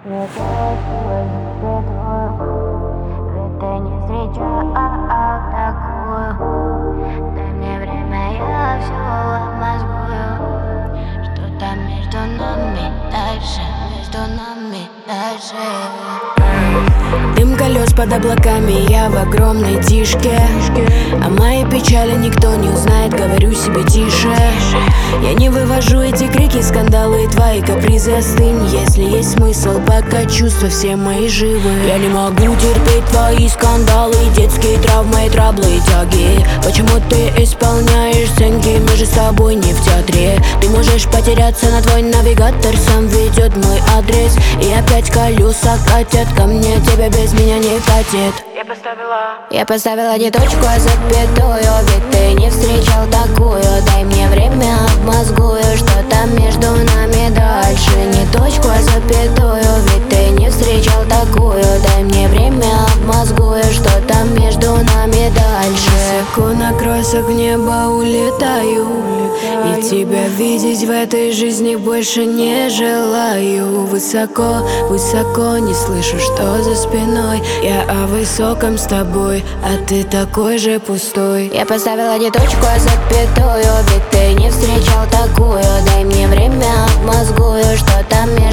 Ведь ты не встречал такую. Дай мне время, я все обмозгую. Что там между нами дальше, между нами дальше. Дым колес под облаками, я в огромной тишке. О моей печали никто не узнает, говорю себе тише. Я не вывожу эти крики, скандалы и твои капризы. Остынь, если есть смысл, пока чувства все мои живы. Я не могу терпеть твои скандалы, детские травмы и траблы и тяги. Почему ты исполняешь сценки, мы же с тобой не в театре. Ты можешь потеряться, на твой навигатор сам ведет мой адрес. И опять колеса катят ко мне, тебя без меня не катит. Я поставила не точку, а запятую. Ведь ты не встречал такую. Дай мне время, обмозгую, что там между нами дальше. Не точку, а запятую. Ведь ты не встречал такую. Дай мне время, обмозгую, что там между нами дальше. Высоко на крыльях неба улетаю, и тебя видеть в этой жизни больше не желаю. Высоко, высоко, не слышу, что за спиной. Я о высоком с тобой, а ты такой же пустой. Я поставила не точку, а запятую. Ведь ты не встречал такую. Дай мне время, обмозгую, что там